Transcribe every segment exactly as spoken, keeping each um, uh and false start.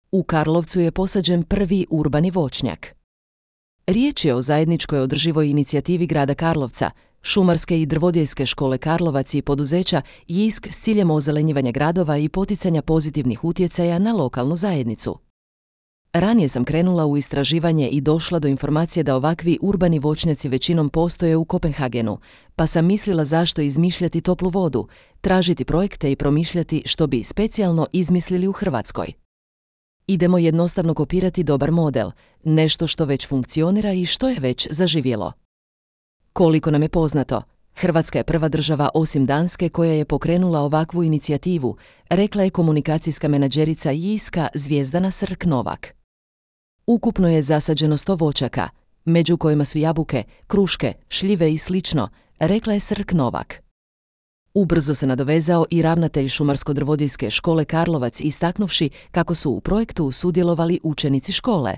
U Karlovcu je posađen prvi urbani voćnjak. Riječ je o zajedničkoj održivoj inicijativi grada Karlovca, Šumarske i drvodjeljske škole Karlovac i poduzeća JISK s ciljem ozelenjivanja gradova i poticanja pozitivnih utjecaja na lokalnu zajednicu. Ranije sam krenula u istraživanje i došla do informacije da ovakvi urbani voćnjaci većinom postoje u Kopenhagenu, pa sam mislila zašto izmišljati toplu vodu, tražiti projekte i promišljati što bi specijalno izmislili u Hrvatskoj. Idemo jednostavno kopirati dobar model, nešto što već funkcionira i što je već zaživjelo. Koliko nam je poznato, Hrvatska je prva država osim Danske koja je pokrenula ovakvu inicijativu, rekla je komunikacijska menadžerica JISK-a Zvijezdana Srk-Novak. Ukupno je zasađeno sto voćaka, među kojima su jabuke, kruške, šljive i slično, rekla je Srk-Novak. Ubrzo se nadovezao i ravnatelj Šumarsko-drvodjeljske škole Karlovac istaknuvši kako su u projektu sudjelovali učenici škole.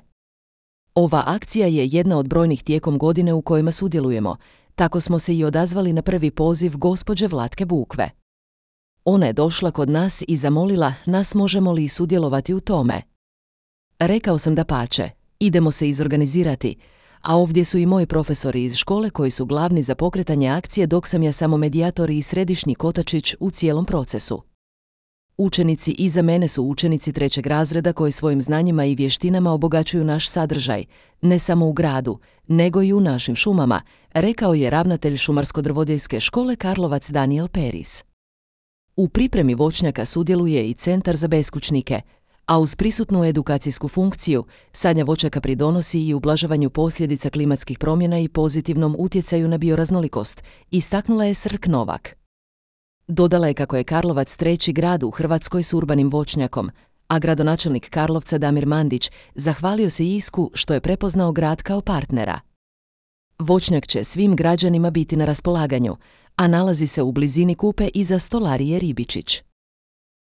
Ova akcija je jedna od brojnih tijekom godine u kojima sudjelujemo, tako smo se i odazvali na prvi poziv gospođe Vlatke Bukve. Ona je došla kod nas i zamolila nas možemo li sudjelovati u tome. Rekao sam da pače, idemo se izorganizirati, a ovdje su i moji profesori iz škole koji su glavni za pokretanje akcije dok sam ja samo medijator i središnji kotačić u cijelom procesu. Učenici iza mene su učenici trećeg razreda koji svojim znanjima i vještinama obogaćuju naš sadržaj, ne samo u gradu, nego i u našim šumama, rekao je ravnatelj Šumarsko-drvodjeljske škole Karlovac Daniel Peris. U pripremi voćnjaka sudjeluje i Centar za beskućnike, a uz prisutnu edukacijsku funkciju, sadnja voćaka pridonosi i ublažavanju posljedica klimatskih promjena i pozitivnom utjecaju na bioraznolikost, istaknula je Srk-Novak. Dodala je kako je Karlovac treći grad u Hrvatskoj s urbanim voćnjakom, a gradonačelnik Karlovca Damir Mandić zahvalio se JISK-u što je prepoznao grad kao partnera. Voćnjak će svim građanima biti na raspolaganju, a nalazi se u blizini Kupe iza stolarije Ribičić.